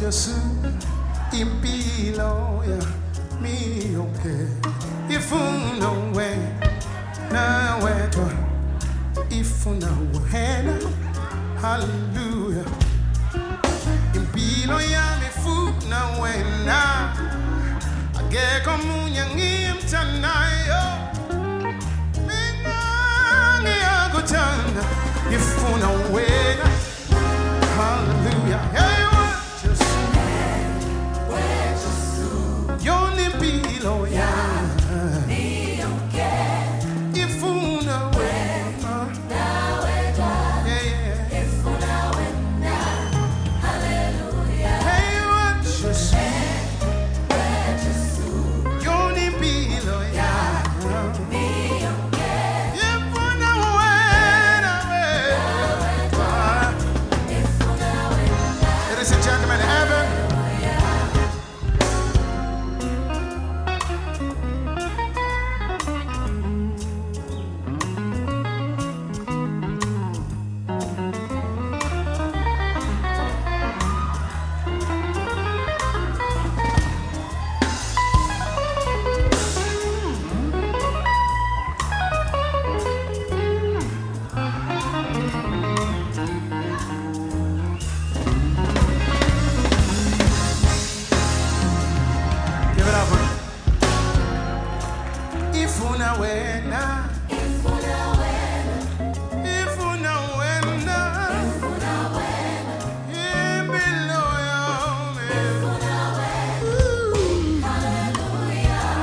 Gesù impilo ya mio che ifuna we na weto ifuna wena hallelujah impilo ya mifuna wena age komunya ngimtanayo mina ngiyakutanda ifuna wena hallelujah hey Yo limpilo ya mio che ifuna wena ifuna wena hallelujah hey what Jesus yo limpilo ya mio che ifuna wena ifuna wena ladies and gentlemen heaven Ifuna wena ifuna wena ifuna wena ifuna wena impilo yami ifuna wena hallelujah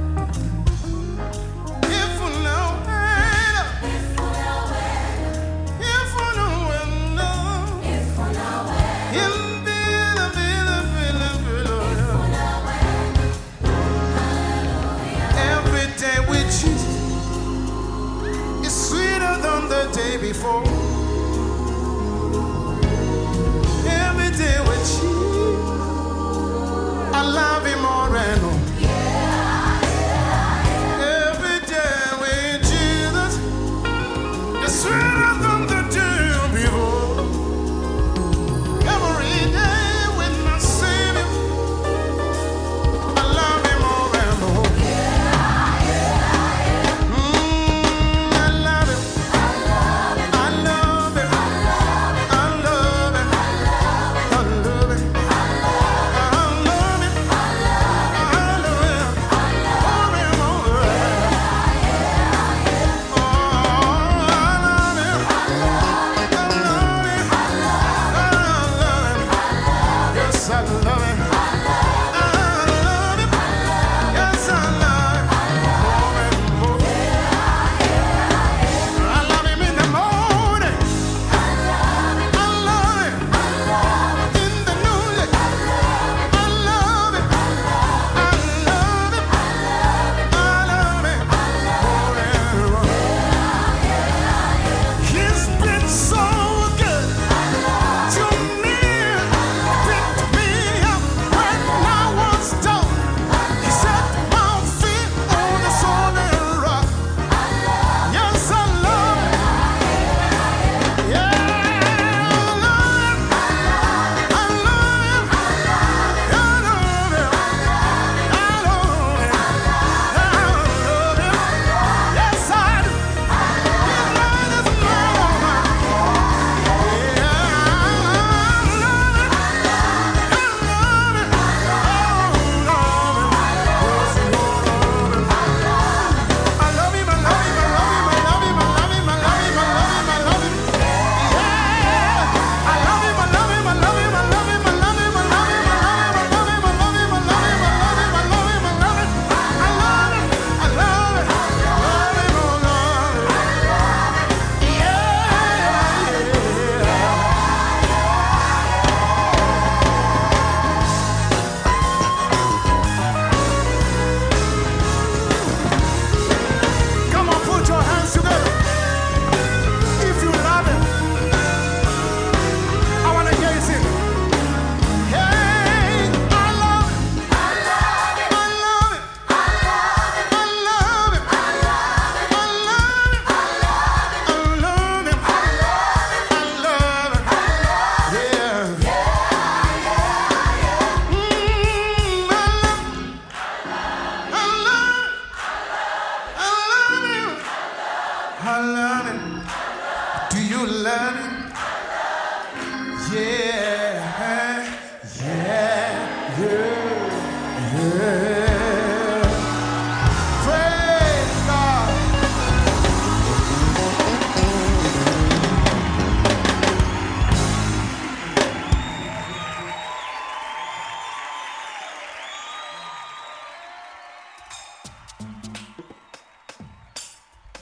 ifuna wena ifuna wena ifuna wena ifuna wena impilo ifuna wena hallelujah every day with Jesus is sweeter than the day before. Every day with Jesus, I love Him more and more. Every day with Jesus is sweeter than the day before. Every day with my Savior, I love Him more and more. I love Him. I love you love me? Yeah, yeah, yeah, yeah.